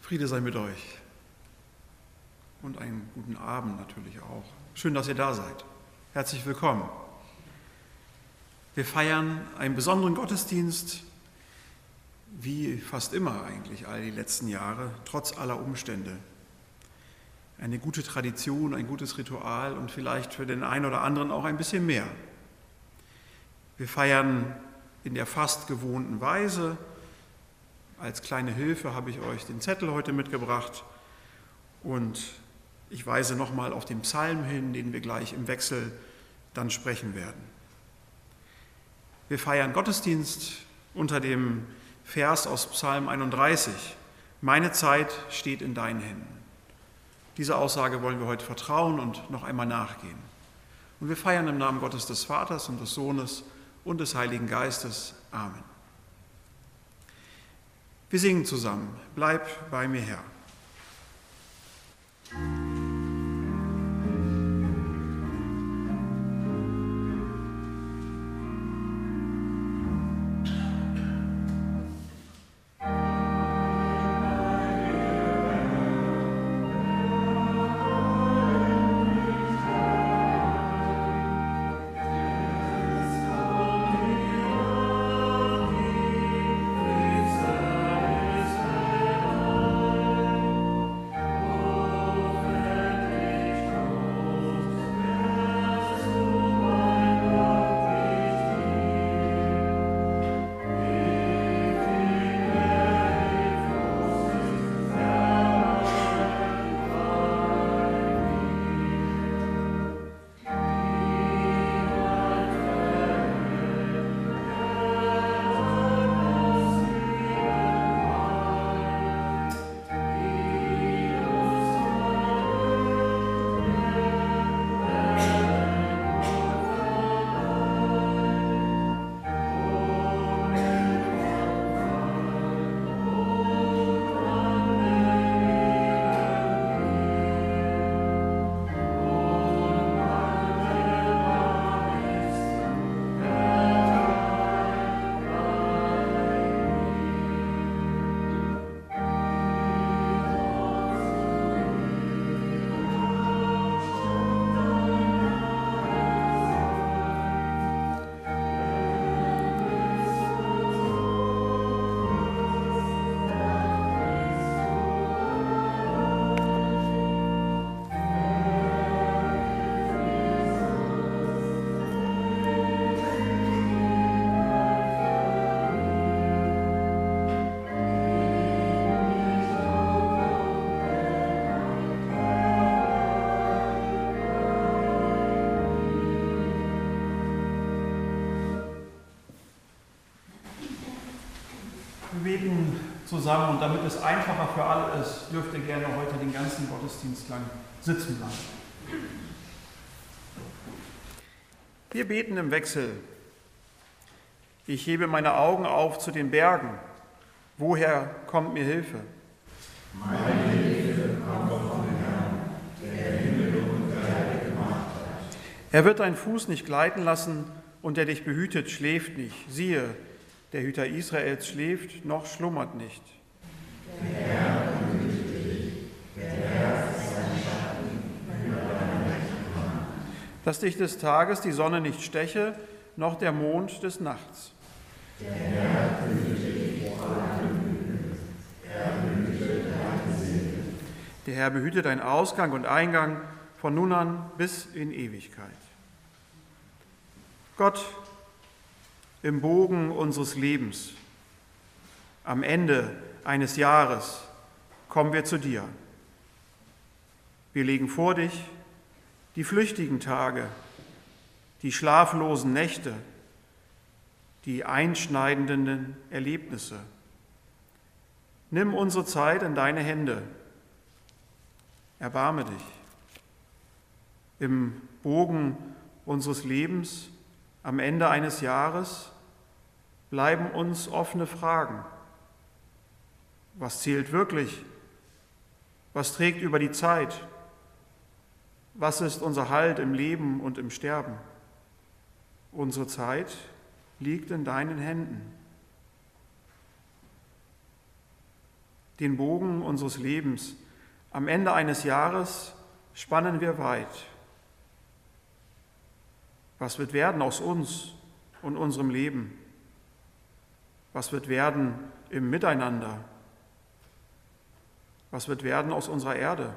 Friede sei mit euch und einen guten Abend natürlich auch. Schön, dass ihr da seid. Herzlich willkommen. Wir feiern einen besonderen Gottesdienst, wie fast immer eigentlich all die letzten Jahre, trotz aller Umstände. Eine gute Tradition, ein gutes Ritual und vielleicht für den einen oder anderen auch ein bisschen mehr. Wir feiern in der fast gewohnten Weise. Als kleine Hilfe habe ich euch den Zettel heute mitgebracht und ich weise nochmal auf den Psalm hin, den wir gleich im Wechsel dann sprechen werden. Wir feiern Gottesdienst unter dem Vers aus Psalm 31. Meine Zeit steht in deinen Händen. Diese Aussage wollen wir heute vertrauen und noch einmal nachgehen. Und wir feiern im Namen Gottes des Vaters und des Sohnes und des Heiligen Geistes. Amen. Wir singen zusammen. Bleib bei mir, Herr. Wir beten zusammen und damit es einfacher für alle ist, dürft ihr gerne heute den ganzen Gottesdienst lang sitzen bleiben. Wir beten im Wechsel. Ich hebe meine Augen auf zu den Bergen. Woher kommt mir Hilfe? Meine Hilfe kommt vom Herrn, der Himmel und Erde gemacht hat. Er wird deinen Fuß nicht gleiten lassen und der dich behütet, schläft nicht. Siehe, der Hüter Israels schläft, noch schlummert nicht. Der Herr behütet dich, der Herr ist sein Schatten über deine rechte Hand. Dass dich des Tages die Sonne nicht steche, noch der Mond des Nachts. Der Herr behütet dich vor allem Übel, er behütet deine Seele. Der Herr behütet deinen Ausgang und Eingang von nun an bis in Ewigkeit. Gott, im Bogen unseres Lebens, am Ende eines Jahres, kommen wir zu dir. Wir legen vor dich die flüchtigen Tage, die schlaflosen Nächte, die einschneidenden Erlebnisse. Nimm unsere Zeit in deine Hände. Erbarme dich. Im Bogen unseres Lebens, am Ende eines Jahres, bleiben uns offene Fragen. Was zählt wirklich? Was trägt über die Zeit? Was ist unser Halt im Leben und im Sterben? Unsere Zeit liegt in deinen Händen. Den Bogen unseres Lebens am Ende eines Jahres spannen wir weit. Was wird werden aus uns und unserem Leben? Was wird werden im Miteinander? Was wird werden aus unserer Erde?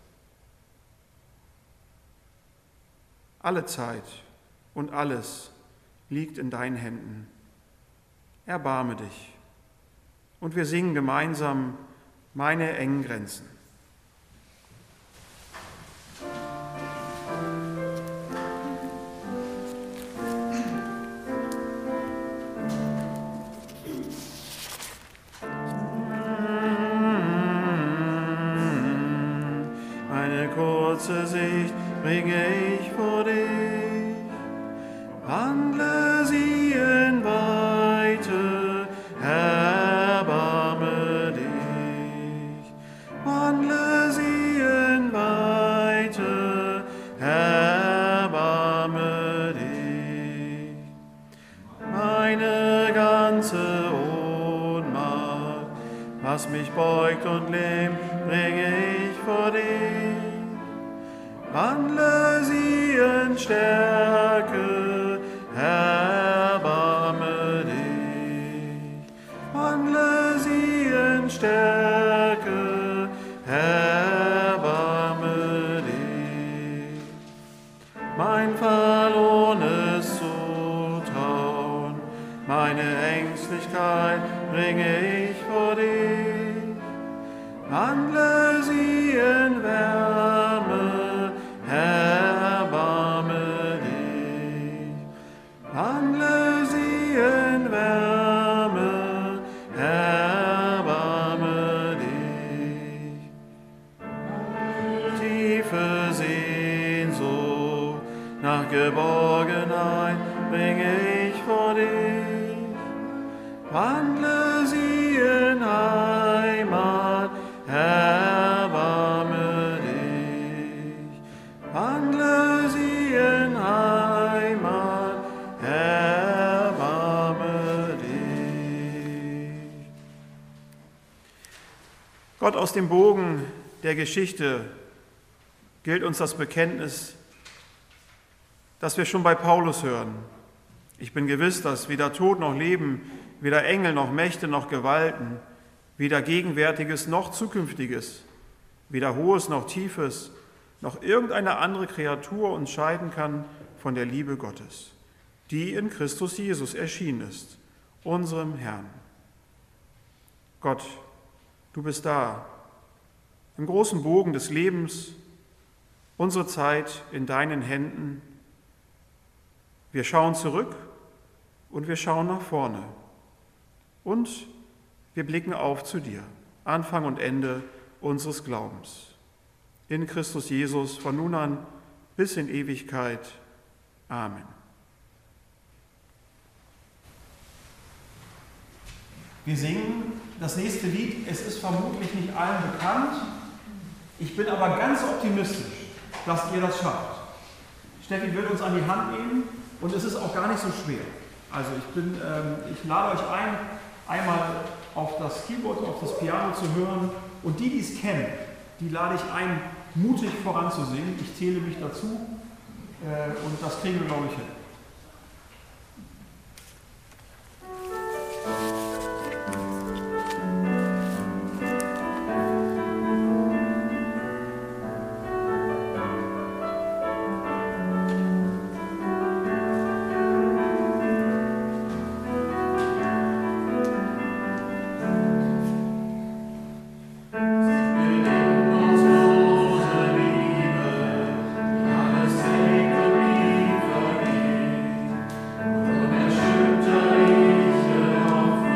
Alle Zeit und alles liegt in deinen Händen. Erbarme dich. Und wir singen gemeinsam meine engen Grenzen. Eine kurze Sicht bringe ich vor dich, wandle sie in Weite, erbarme dich. Wandle sie in Weite, erbarme dich. Meine ganze Ohnmacht, was mich beugt und lähmt, bringe ich vor dich. Wandle sie in Stärke, erbarme dich. Wandle sie in Stärke, erbarme dich. Mein verlorenes Zutrauen, meine Ängstlichkeit bringe ich vor dich. Wandle sie in Wärme, erbarme dich. Wandle sie in Wärme, erbarme dich. Tiefe Sehnsucht nach Geborgenheit bringe ich vor dich. Wandle sie in Heimat, erbarme dich. Wandle sie in Heimat, erbarme dich. Gott, aus dem Bogen der Geschichte gilt uns das Bekenntnis, das wir schon bei Paulus hören. Ich bin gewiss, dass weder Tod noch Leben, weder Engel noch Mächte noch Gewalten, weder Gegenwärtiges noch Zukünftiges, weder Hohes noch Tiefes, noch irgendeine andere Kreatur uns scheiden kann von der Liebe Gottes, die in Christus Jesus erschienen ist, unserem Herrn. Gott, du bist da, im großen Bogen des Lebens, unsere Zeit in deinen Händen. Wir schauen zurück und wir schauen nach vorne. Und wir blicken auf zu dir, Anfang und Ende unseres Glaubens. In Christus Jesus von nun an bis in Ewigkeit. Amen. Wir singen das nächste Lied. Es ist vermutlich nicht allen bekannt. Ich bin aber ganz optimistisch, dass ihr das schafft. Steffi wird uns an die Hand nehmen und es ist auch gar nicht so schwer. Also ich lade euch ein, einmal auf das Keyboard, auf das Piano zu hören und die es kennen, die lade ich ein, mutig voranzusingen. Ich zähle mich dazu und das kriegen wir, glaube ich, hin. Auf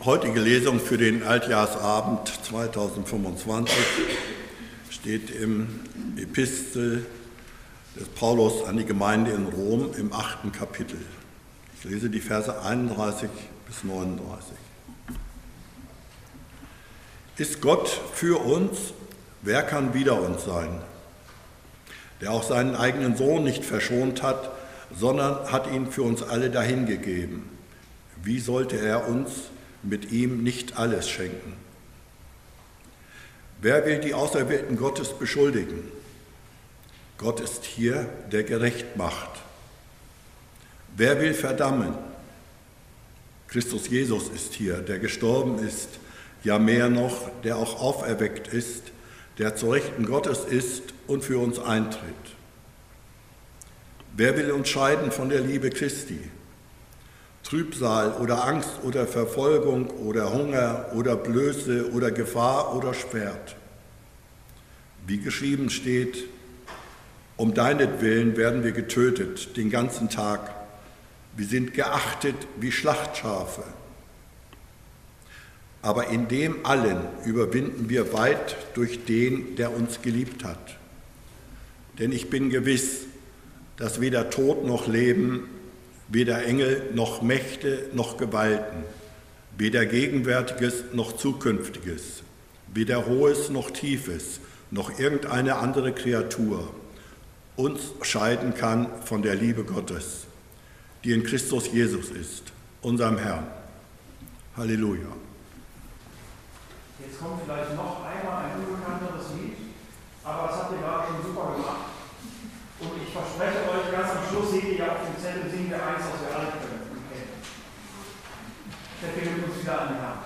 heutige Lesung für den Altjahrsabend 2025 steht im Epistel des Paulus an die Gemeinde in Rom im 8. Kapitel. Ich lese die Verse 31 bis 39. Ist Gott für uns, wer kann wider uns sein? Der auch seinen eigenen Sohn nicht verschont hat, sondern hat ihn für uns alle dahingegeben. Wie sollte er uns mit ihm nicht alles schenken? Wer will die Auserwählten Gottes beschuldigen? Gott ist hier, der gerecht macht. Wer will verdammen? Christus Jesus ist hier, der gestorben ist, ja mehr noch, der auch auferweckt ist, der zur Rechten Gottes ist und für uns eintritt. Wer will uns scheiden von der Liebe Christi? Trübsal oder Angst oder Verfolgung oder Hunger oder Blöße oder Gefahr oder Schwert. Wie geschrieben steht, um deinetwillen werden wir getötet den ganzen Tag. Wir sind geachtet wie Schlachtschafe. Aber in dem allen überwinden wir weit durch den, der uns geliebt hat. Denn ich bin gewiss, dass weder Tod noch Leben, weder Engel noch Mächte noch Gewalten, weder Gegenwärtiges noch Zukünftiges, weder Hohes noch Tiefes, noch irgendeine andere Kreatur uns scheiden kann von der Liebe Gottes, die in Christus Jesus ist, unserem Herrn. Halleluja. Jetzt kommt vielleicht noch einmal ein unbekannteres Lied, aber das habt ihr gerade schon super gemacht. Und ich verspreche euch, ganz am Schluss seht ihr ja auf dem Zettel, singen wir eins, was wir alle können. Okay. Steffi nimmt uns wieder an die Hand.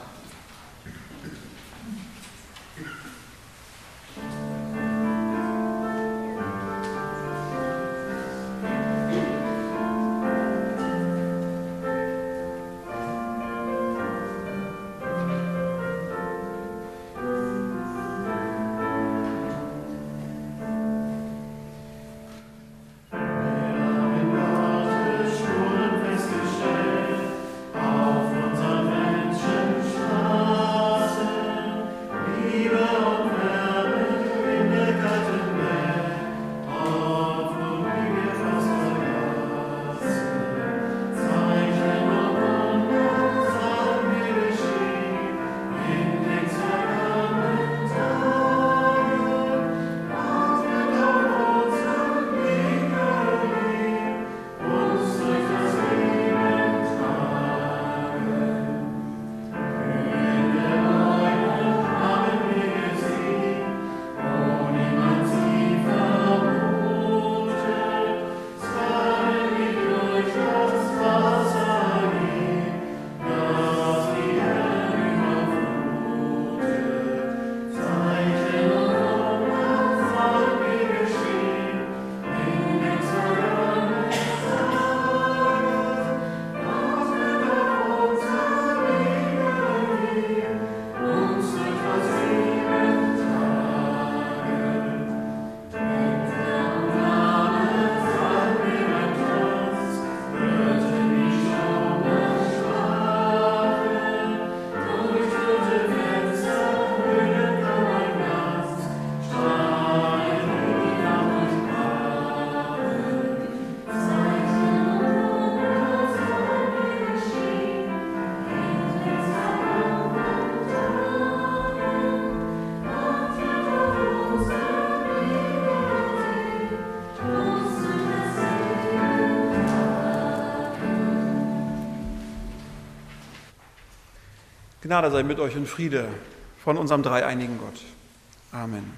Gnade sei mit euch und Friede von unserem dreieinigen Gott. Amen.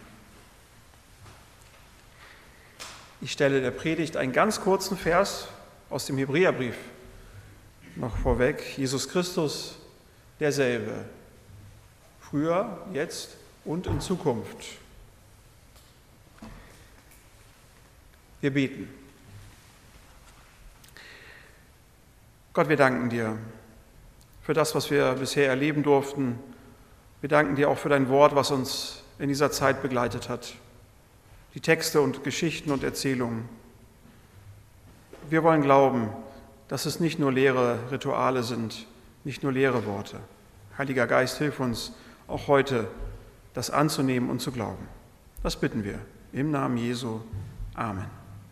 Ich stelle der Predigt einen ganz kurzen Vers aus dem Hebräerbrief noch vorweg. Jesus Christus, derselbe, früher, jetzt und in Zukunft. Wir beten. Gott, wir danken dir für das, was wir bisher erleben durften. Wir danken dir auch für dein Wort, was uns in dieser Zeit begleitet hat. Die Texte und Geschichten und Erzählungen. Wir wollen glauben, dass es nicht nur leere Rituale sind, nicht nur leere Worte, Heiliger Geist, hilf uns auch heute, das anzunehmen und zu glauben. Das bitten wir im Namen Jesu. Amen.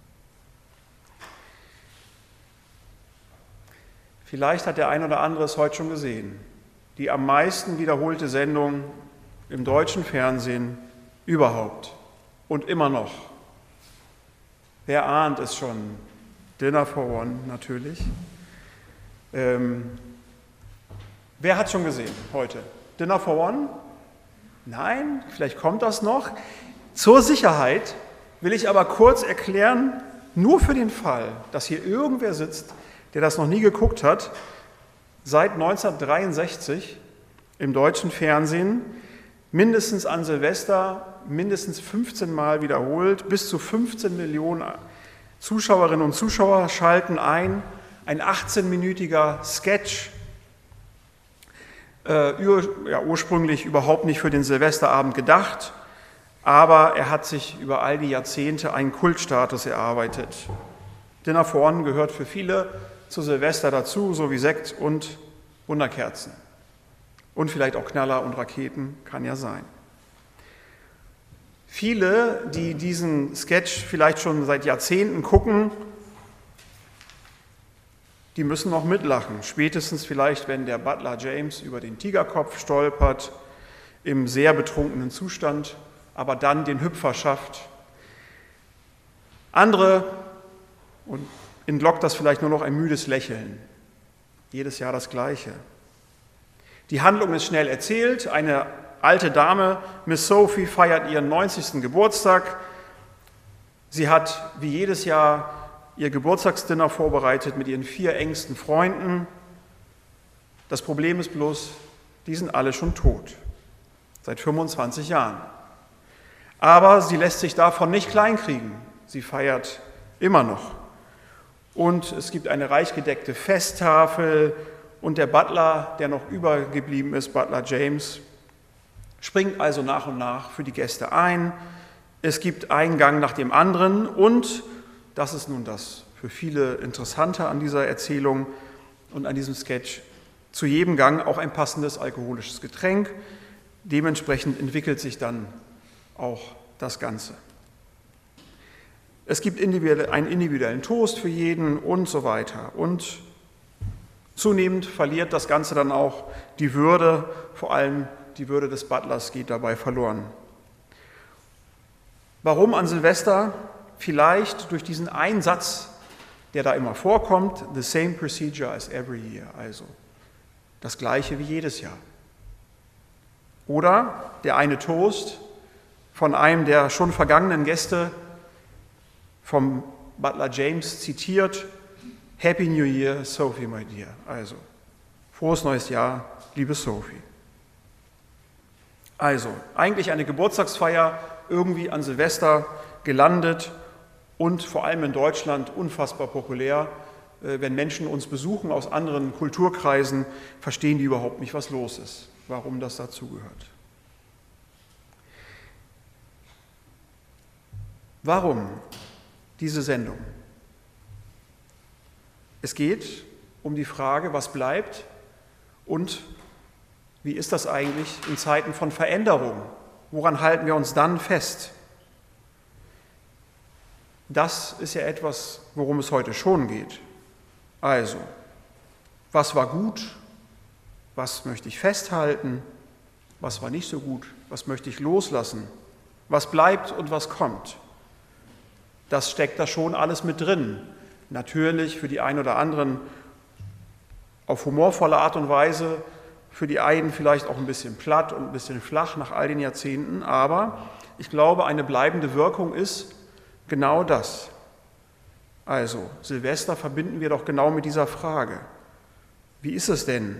Vielleicht hat der ein oder andere es heute schon gesehen. Die am meisten wiederholte Sendung im deutschen Fernsehen überhaupt und immer noch. Wer ahnt es schon? Dinner for One natürlich. Wer hat schon gesehen heute? Dinner for One? Nein, vielleicht kommt das noch. Zur Sicherheit will ich aber kurz erklären, nur für den Fall, dass hier irgendwer sitzt, der das noch nie geguckt hat, seit 1963 im deutschen Fernsehen, mindestens an Silvester, mindestens 15 Mal wiederholt, bis zu 15 Millionen Zuschauerinnen und Zuschauer schalten ein 18-minütiger Sketch, ursprünglich überhaupt nicht für den Silvesterabend gedacht, aber er hat sich über all die Jahrzehnte einen Kultstatus erarbeitet. Dinner for One gehört für viele zu Silvester dazu, so wie Sekt und Wunderkerzen. Und vielleicht auch Knaller und Raketen, kann ja sein. Viele, die diesen Sketch vielleicht schon seit Jahrzehnten gucken, die müssen noch mitlachen. Spätestens vielleicht, wenn der Butler James über den Tigerkopf stolpert, im sehr betrunkenen Zustand, aber dann den Hüpfer schafft. Andere, und entlockt das vielleicht nur noch ein müdes Lächeln. Jedes Jahr das Gleiche. Die Handlung ist schnell erzählt. Eine alte Dame, Miss Sophie, feiert ihren 90. Geburtstag. Sie hat wie jedes Jahr ihr Geburtstagsdinner vorbereitet mit ihren 4 engsten Freunden. Das Problem ist bloß, die sind alle schon tot. Seit 25 Jahren. Aber sie lässt sich davon nicht kleinkriegen. Sie feiert immer noch. Und es gibt eine reich gedeckte Festtafel und der Butler, der noch übergeblieben ist, Butler James, springt also nach und nach für die Gäste ein. Es gibt einen Gang nach dem anderen und, das ist nun das für viele Interessante an dieser Erzählung und an diesem Sketch, zu jedem Gang auch ein passendes alkoholisches Getränk. Dementsprechend entwickelt sich dann auch das Ganze. Es gibt einen individuellen Toast für jeden und so weiter. Und zunehmend verliert das Ganze dann auch die Würde, vor allem die Würde des Butlers geht dabei verloren. Warum an Silvester? Vielleicht durch diesen einen Satz, der da immer vorkommt, the same procedure as every year, also das Gleiche wie jedes Jahr. Oder der eine Toast von einem der schon vergangenen Gäste, vom Butler James zitiert, Happy New Year, Sophie, my dear. Also, frohes neues Jahr, liebe Sophie. Also, eigentlich eine Geburtstagsfeier, irgendwie an Silvester gelandet und vor allem in Deutschland unfassbar populär. Wenn Menschen uns besuchen aus anderen Kulturkreisen, verstehen die überhaupt nicht, was los ist, warum das dazugehört. Warum diese Sendung? Es geht um die Frage, was bleibt und wie ist das eigentlich in Zeiten von Veränderung? Woran halten wir uns dann fest? Das ist ja etwas, worum es heute schon geht. Also, was war gut? Was möchte ich festhalten? Was war nicht so gut? Was möchte ich loslassen? Was bleibt und was kommt? Das steckt da schon alles mit drin. Natürlich für die einen oder anderen auf humorvolle Art und Weise, für die einen vielleicht auch ein bisschen platt und ein bisschen flach nach all den Jahrzehnten, aber ich glaube, eine bleibende Wirkung ist genau das. Also, Silvester verbinden wir doch genau mit dieser Frage. Wie ist es denn?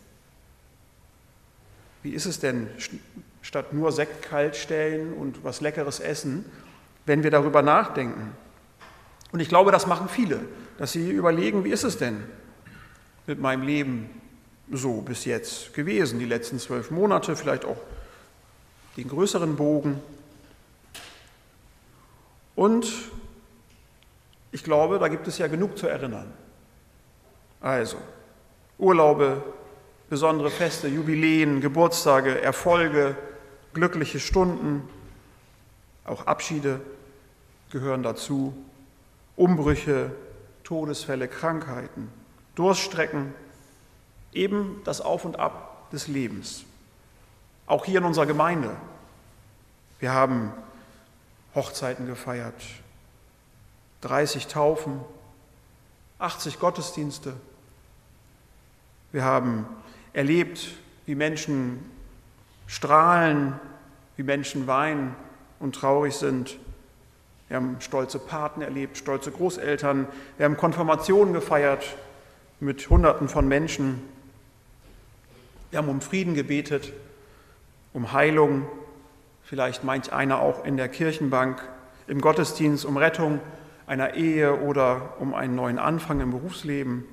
Wie ist es denn, statt nur Sekt kalt stellen und was Leckeres essen, wenn wir darüber nachdenken? Und ich glaube, das machen viele, dass sie überlegen, wie ist es denn mit meinem Leben so bis jetzt gewesen, die letzten 12 Monate, vielleicht auch den größeren Bogen. Und ich glaube, da gibt es ja genug zu erinnern. Also, Urlaube, besondere Feste, Jubiläen, Geburtstage, Erfolge, glückliche Stunden, auch Abschiede gehören dazu, Umbrüche, Todesfälle, Krankheiten, Durststrecken, eben das Auf und Ab des Lebens. Auch hier in unserer Gemeinde. Wir haben Hochzeiten gefeiert, 30 Taufen, 80 Gottesdienste. Wir haben erlebt, wie Menschen strahlen, wie Menschen weinen und traurig sind. Wir haben stolze Paten erlebt, stolze Großeltern. Wir haben Konfirmationen gefeiert mit Hunderten von Menschen. Wir haben um Frieden gebetet, um Heilung, vielleicht manch einer auch in der Kirchenbank, im Gottesdienst, um Rettung einer Ehe oder um einen neuen Anfang im Berufsleben.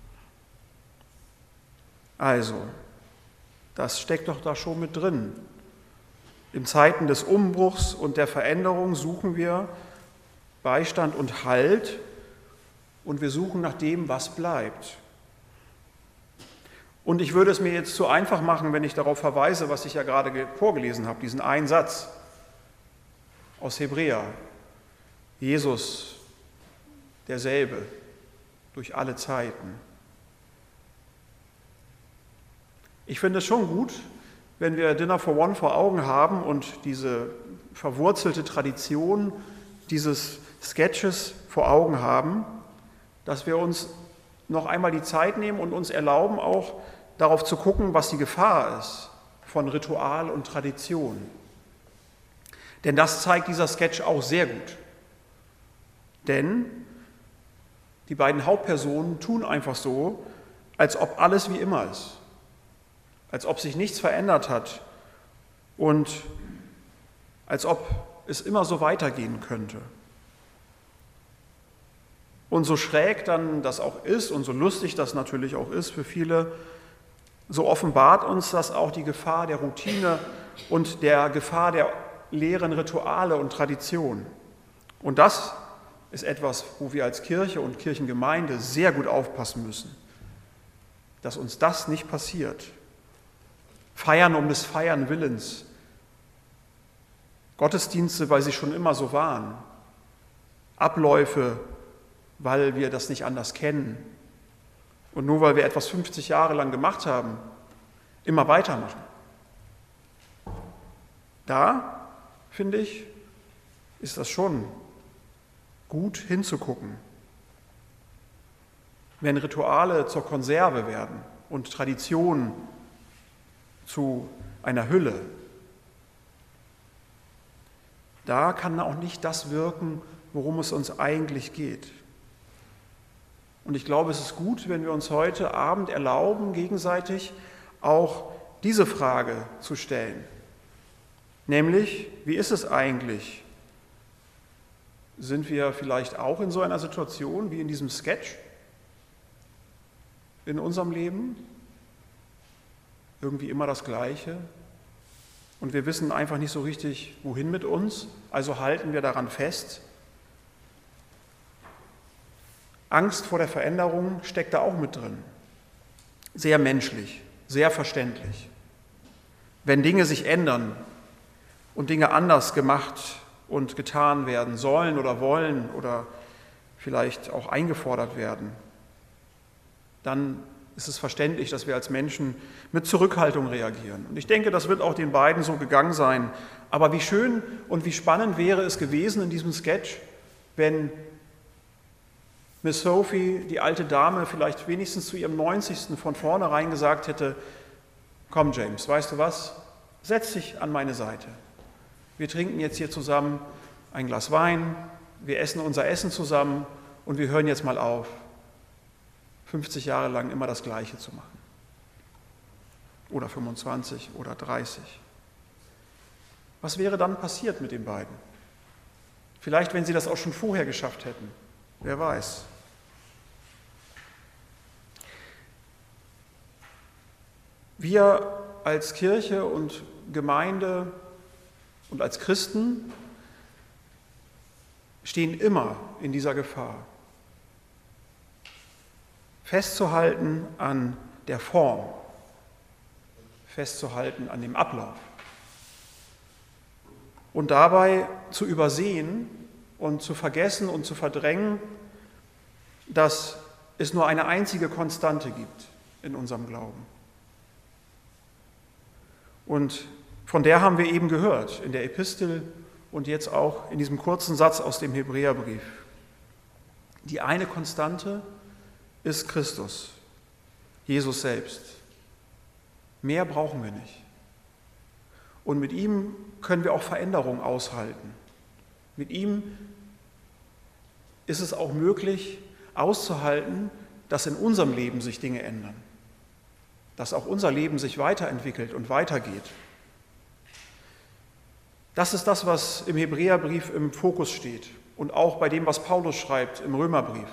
Also, das steckt doch da schon mit drin. In Zeiten des Umbruchs und der Veränderung suchen wir Beistand und Halt und wir suchen nach dem, was bleibt. Und ich würde es mir jetzt zu einfach machen, wenn ich darauf verweise, was ich ja gerade vorgelesen habe, diesen einen Satz aus Hebräer. Jesus, derselbe, durch alle Zeiten. Ich finde es schon gut, wenn wir Dinner for One vor Augen haben und diese verwurzelte Tradition dieses Sketches vor Augen haben, dass wir uns noch einmal die Zeit nehmen und uns erlauben, auch darauf zu gucken, was die Gefahr ist von Ritual und Tradition. Denn das zeigt dieser Sketch auch sehr gut. Denn die beiden Hauptpersonen tun einfach so, als ob alles wie immer ist, als ob sich nichts verändert hat und als ob es immer so weitergehen könnte. Und so schräg dann das auch ist und so lustig das natürlich auch ist für viele, so offenbart uns das auch die Gefahr der Routine und der Gefahr der leeren Rituale und Tradition. Und das ist etwas, wo wir als Kirche und Kirchengemeinde sehr gut aufpassen müssen, dass uns das nicht passiert. Feiern um des Feiern Willens, Gottesdienste, weil sie schon immer so waren, Abläufe, weil wir das nicht anders kennen und nur weil wir etwas 50 Jahre lang gemacht haben, immer weitermachen. Da, finde ich, ist das schon gut hinzugucken. Wenn Rituale zur Konserve werden und Tradition zu einer Hülle, da kann auch nicht das wirken, worum es uns eigentlich geht. Und ich glaube, es ist gut, wenn wir uns heute Abend erlauben, gegenseitig auch diese Frage zu stellen. Nämlich, wie ist es eigentlich? Sind wir vielleicht auch in so einer Situation wie in diesem Sketch in unserem Leben? Irgendwie immer das Gleiche? Und wir wissen einfach nicht so richtig, wohin mit uns, also halten wir daran fest. Angst vor der Veränderung steckt da auch mit drin. Sehr menschlich, sehr verständlich. Wenn Dinge sich ändern und Dinge anders gemacht und getan werden sollen oder wollen oder vielleicht auch eingefordert werden, dann ist es verständlich, dass wir als Menschen mit Zurückhaltung reagieren. Und ich denke, das wird auch den beiden so gegangen sein. Aber wie schön und wie spannend wäre es gewesen in diesem Sketch, wenn Miss Sophie, die alte Dame, vielleicht wenigstens zu ihrem 90. von vornherein gesagt hätte, komm James, weißt du was, setz dich an meine Seite. Wir trinken jetzt hier zusammen ein Glas Wein, wir essen unser Essen zusammen und wir hören jetzt mal auf, 50 Jahre lang immer das Gleiche zu machen. Oder 25 oder 30. Was wäre dann passiert mit den beiden? Vielleicht, wenn sie das auch schon vorher geschafft hätten. Wer weiß. Wir als Kirche und Gemeinde und als Christen stehen immer in dieser Gefahr, festzuhalten an der Form, festzuhalten an dem Ablauf. Und dabei zu übersehen und zu vergessen und zu verdrängen, dass es nur eine einzige Konstante gibt in unserem Glauben. Und von der haben wir eben gehört in der Epistel und jetzt auch in diesem kurzen Satz aus dem Hebräerbrief. Die eine Konstante ist Christus, Jesus selbst. Mehr brauchen wir nicht. Und mit ihm können wir auch Veränderung aushalten. Mit ihm ist es auch möglich, auszuhalten, dass in unserem Leben sich Dinge ändern, dass auch unser Leben sich weiterentwickelt und weitergeht. Das ist das, was im Hebräerbrief im Fokus steht und auch bei dem, was Paulus schreibt im Römerbrief.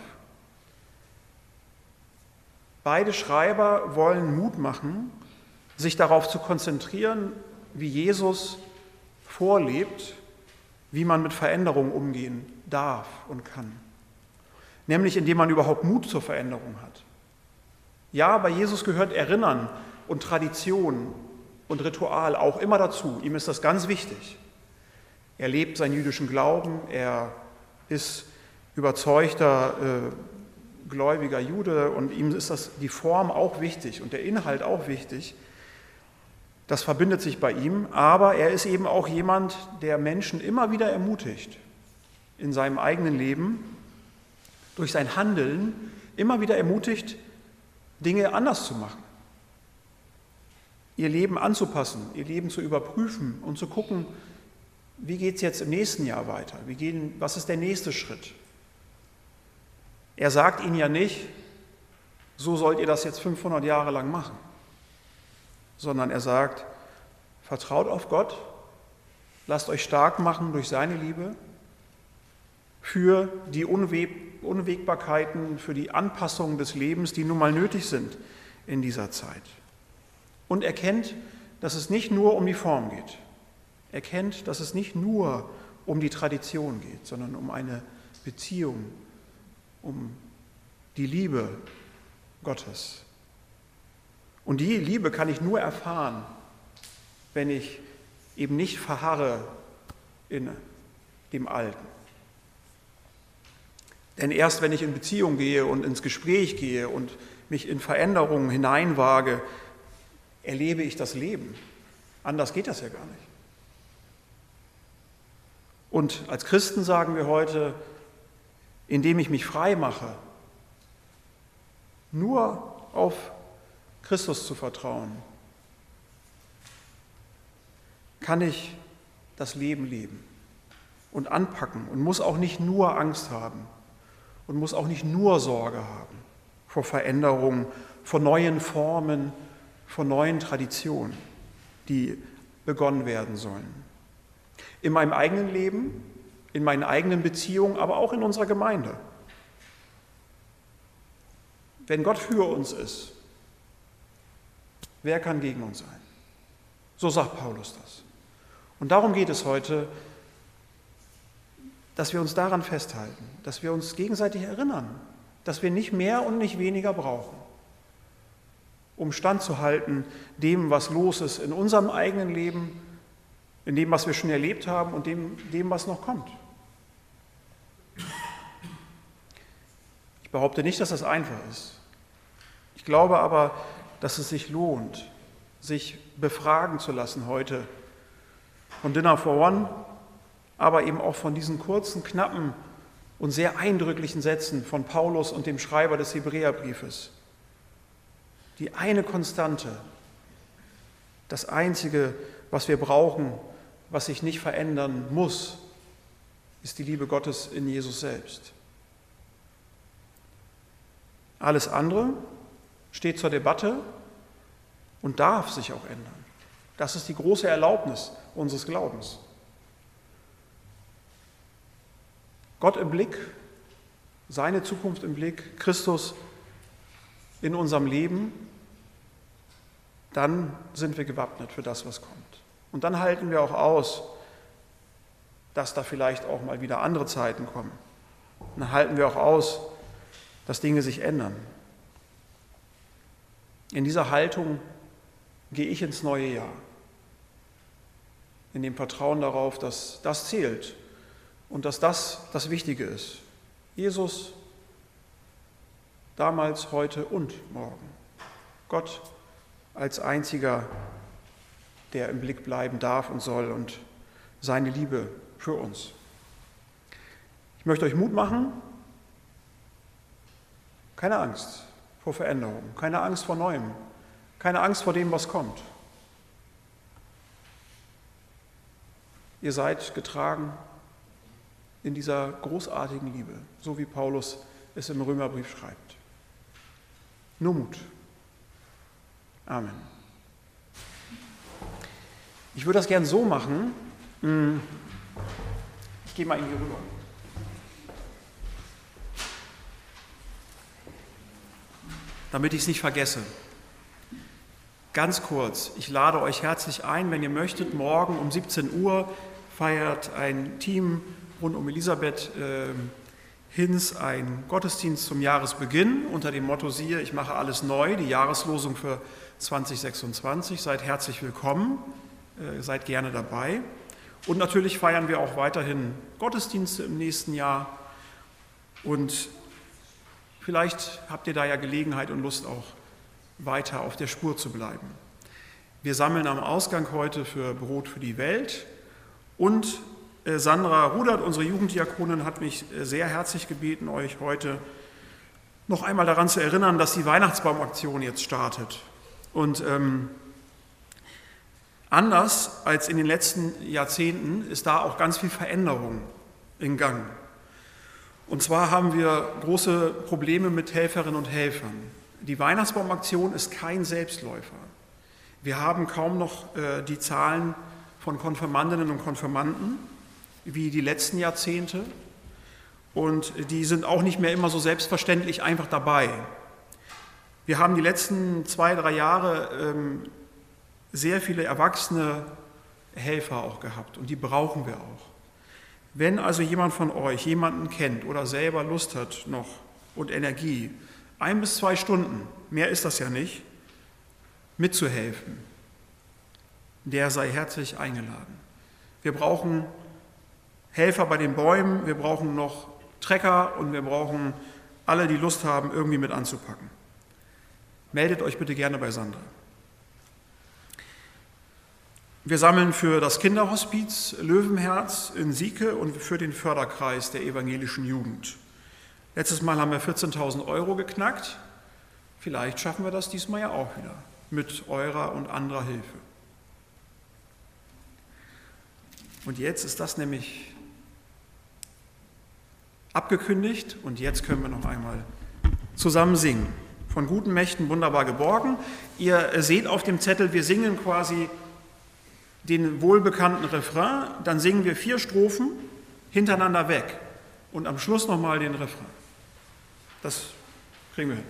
Beide Schreiber wollen Mut machen, sich darauf zu konzentrieren, wie Jesus vorlebt, wie man mit Veränderung umgehen darf und kann. Nämlich indem man überhaupt Mut zur Veränderung hat. Ja, bei Jesus gehört Erinnern und Tradition und Ritual auch immer dazu. Ihm ist das ganz wichtig. Er lebt seinen jüdischen Glauben, er ist überzeugter gläubiger Jude und ihm ist die Form auch wichtig und der Inhalt auch wichtig. Das verbindet sich bei ihm, aber er ist eben auch jemand, der Menschen immer wieder ermutigt, in seinem eigenen Leben, durch sein Handeln, immer wieder ermutigt, Dinge anders zu machen, ihr Leben anzupassen, ihr Leben zu überprüfen und zu gucken, wie geht es jetzt im nächsten Jahr weiter, was ist der nächste Schritt. Er sagt ihnen ja nicht, so sollt ihr das jetzt 500 Jahre lang machen, sondern er sagt, vertraut auf Gott, lasst euch stark machen durch seine Liebe für die Unwägbarkeiten, für die Anpassungen des Lebens, die nun mal nötig sind in dieser Zeit. Und erkennt, dass es nicht nur um die Form geht. Erkennt, dass es nicht nur um die Tradition geht, sondern um eine Beziehung, um die Liebe Gottes. Und die Liebe kann ich nur erfahren, wenn ich eben nicht verharre in dem Alten. Denn erst wenn ich in Beziehung gehe und ins Gespräch gehe und mich in Veränderungen hineinwage, erlebe ich das Leben. Anders geht das ja gar nicht. Und als Christen sagen wir heute, indem ich mich frei mache, nur auf Christus zu vertrauen, kann ich das Leben leben und anpacken und muss auch nicht nur Angst haben und muss auch nicht nur Sorge haben vor Veränderungen, vor neuen Formen, vor neuen Traditionen, die begonnen werden sollen. In meinem eigenen Leben, in meinen eigenen Beziehungen, aber auch in unserer Gemeinde. Wenn Gott für uns ist, wer kann gegen uns sein? So sagt Paulus das. Und darum geht es heute, dass wir uns daran festhalten, dass wir uns gegenseitig erinnern, dass wir nicht mehr und nicht weniger brauchen, um standzuhalten dem, was los ist in unserem eigenen Leben, in dem, was wir schon erlebt haben und dem, was noch kommt. Ich behaupte nicht, dass das einfach ist. Ich glaube aber, dass es sich lohnt, sich befragen zu lassen heute von Dinner for One, aber eben auch von diesen kurzen, knappen und sehr eindrücklichen Sätzen von Paulus und dem Schreiber des Hebräerbriefes. Die eine Konstante, das Einzige, was wir brauchen, was sich nicht verändern muss, ist die Liebe Gottes in Jesus selbst. Alles andere steht zur Debatte und darf sich auch ändern. Das ist die große Erlaubnis unseres Glaubens. Gott im Blick, seine Zukunft im Blick, Christus in unserem Leben, dann sind wir gewappnet für das, was kommt. Und dann halten wir auch aus, dass da vielleicht auch mal wieder andere Zeiten kommen. Und dann halten wir auch aus, dass Dinge sich ändern. In dieser Haltung gehe ich ins neue Jahr. In dem Vertrauen darauf, dass das zählt und dass das das Wichtige ist. Jesus damals, heute und morgen. Gott als einziger, der im Blick bleiben darf und soll, und seine Liebe für uns. Ich möchte euch Mut machen. Keine Angst vor Veränderung, keine Angst vor Neuem, keine Angst vor dem, was kommt. Ihr seid getragen in dieser großartigen Liebe, so wie Paulus es im Römerbrief schreibt. Nur Mut. Amen. Ich würde das gern so machen. Ich gehe mal in die rüber. Damit ich es nicht vergesse. Ganz kurz, ich lade euch herzlich ein, wenn ihr möchtet, morgen um 17 Uhr feiert ein Team rund um Elisabeth Hinz einen Gottesdienst zum Jahresbeginn unter dem Motto: Siehe, ich mache alles neu, die Jahreslosung für 2026. Seid herzlich willkommen, seid gerne dabei. Und natürlich feiern wir auch weiterhin Gottesdienste im nächsten Jahr. Und vielleicht habt ihr da ja Gelegenheit und Lust, auch weiter auf der Spur zu bleiben. Wir sammeln am Ausgang heute für Brot für die Welt. Und Sandra Rudert, unsere Jugenddiakonin, hat mich sehr herzlich gebeten, euch heute noch einmal daran zu erinnern, dass die Weihnachtsbaumaktion jetzt startet. Und anders als in den letzten Jahrzehnten ist da auch ganz viel Veränderung in Gang. Und zwar haben wir große Probleme mit Helferinnen und Helfern. Die Weihnachtsbaumaktion ist kein Selbstläufer. Wir haben kaum noch die Zahlen von Konfirmandinnen und Konfirmanden wie die letzten Jahrzehnte. Und die sind auch nicht mehr immer so selbstverständlich einfach dabei. Wir haben die letzten 2-3 Jahre sehr viele erwachsene Helfer auch gehabt, und die brauchen wir auch. Wenn also jemand von euch jemanden kennt oder selber Lust hat noch und Energie, 1 bis 2 Stunden, mehr ist das ja nicht, mitzuhelfen, der sei herzlich eingeladen. Wir brauchen Helfer bei den Bäumen, wir brauchen noch Trecker und wir brauchen alle, die Lust haben, irgendwie mit anzupacken. Meldet euch bitte gerne bei Sandra. Wir sammeln für das Kinderhospiz Löwenherz in Sieke und für den Förderkreis der evangelischen Jugend. Letztes Mal haben wir 14.000 € geknackt. Vielleicht schaffen wir das diesmal ja auch wieder mit eurer und anderer Hilfe. Und jetzt ist das nämlich abgekündigt und jetzt können wir noch einmal zusammen singen. Von guten Mächten wunderbar geborgen. Ihr seht auf dem Zettel, wir singen quasi den wohlbekannten Refrain, dann singen wir 4 Strophen hintereinander weg und am Schluss nochmal den Refrain. Das kriegen wir hin.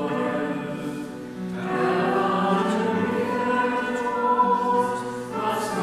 Was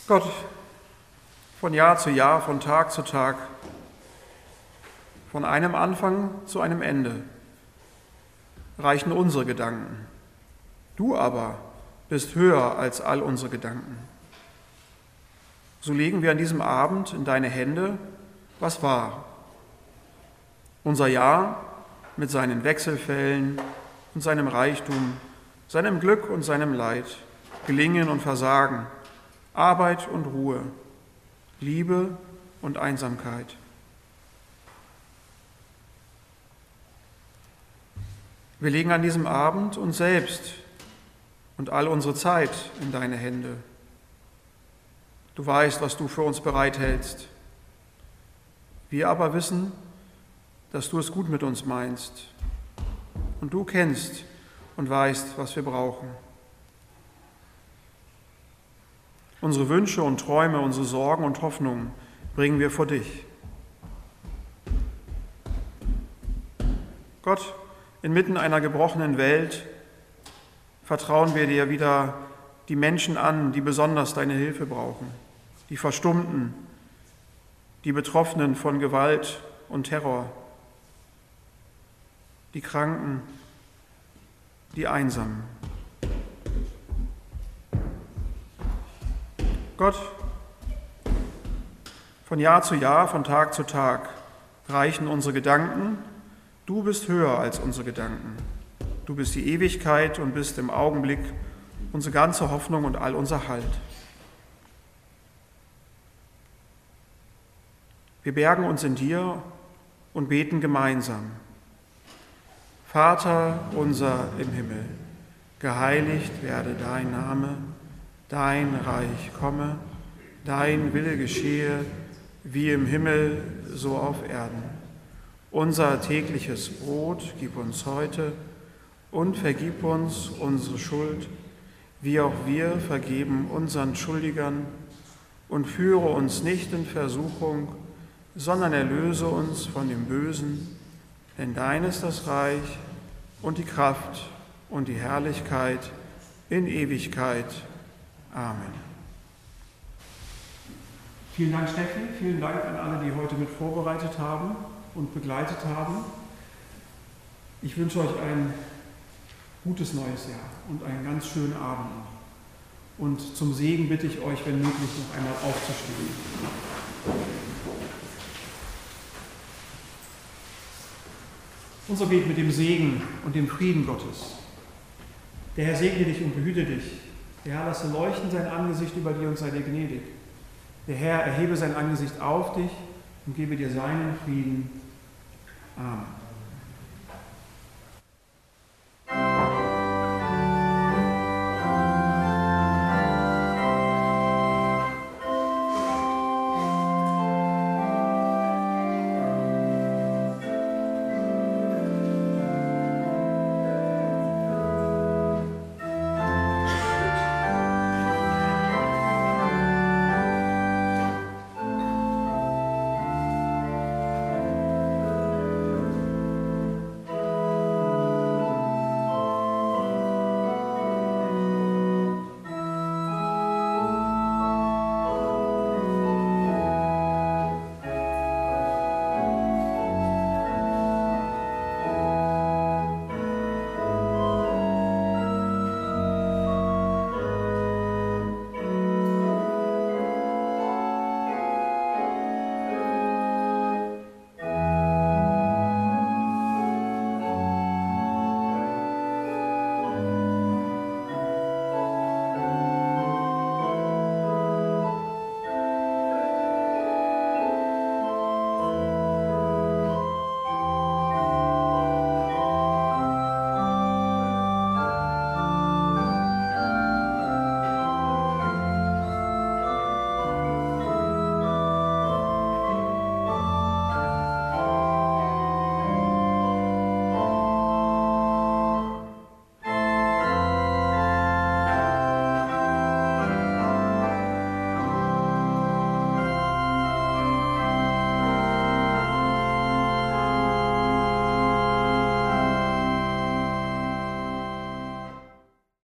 Gott, von Jahr zu Jahr, von Tag zu Tag, von einem Anfang zu einem Ende reichen unsere Gedanken. Du aber bist höher als all unsere Gedanken. So legen wir an diesem Abend in deine Hände, was war. Unser Jahr mit seinen Wechselfällen und seinem Reichtum, seinem Glück und seinem Leid, Gelingen und Versagen, Arbeit und Ruhe, Liebe und Einsamkeit. Wir legen an diesem Abend uns selbst und all unsere Zeit in deine Hände. Du weißt, was du für uns bereithältst. Wir aber wissen, dass du es gut mit uns meinst. Und du kennst und weißt, was wir brauchen. Unsere Wünsche und Träume, unsere Sorgen und Hoffnungen bringen wir vor dich. Gott, inmitten einer gebrochenen Welt vertrauen wir dir wieder die Menschen an, die besonders deine Hilfe brauchen, die Verstummten, die Betroffenen von Gewalt und Terror, die Kranken, die Einsamen. Gott, von Jahr zu Jahr, von Tag zu Tag reichen unsere Gedanken. Du bist höher als unsere Gedanken. Du bist die Ewigkeit und bist im Augenblick unsere ganze Hoffnung und all unser Halt. Wir bergen uns in dir und beten gemeinsam. Vater unser im Himmel, geheiligt werde dein Name, dein Reich komme, dein Wille geschehe, wie im Himmel, so auf Erden. Unser tägliches Brot gib uns heute und vergib uns unsere Schuld, wie auch wir vergeben unseren Schuldigern, und führe uns nicht in Versuchung, sondern erlöse uns von dem Bösen, denn dein ist das Reich und die Kraft und die Herrlichkeit in Ewigkeit. Amen. Vielen Dank, Steffi. Vielen Dank an alle, die heute mit vorbereitet haben und begleitet haben. Ich wünsche euch ein gutes neues Jahr und einen ganz schönen Abend noch. Und zum Segen bitte ich euch, wenn möglich, noch einmal aufzustehen. Unser Gebet mit dem Segen und dem Frieden Gottes. Der Herr segne dich und behüte dich. Der Herr lasse leuchten sein Angesicht über dir und sei dir gnädig. Der Herr erhebe sein Angesicht auf dich und gebe dir seinen Frieden. Amen.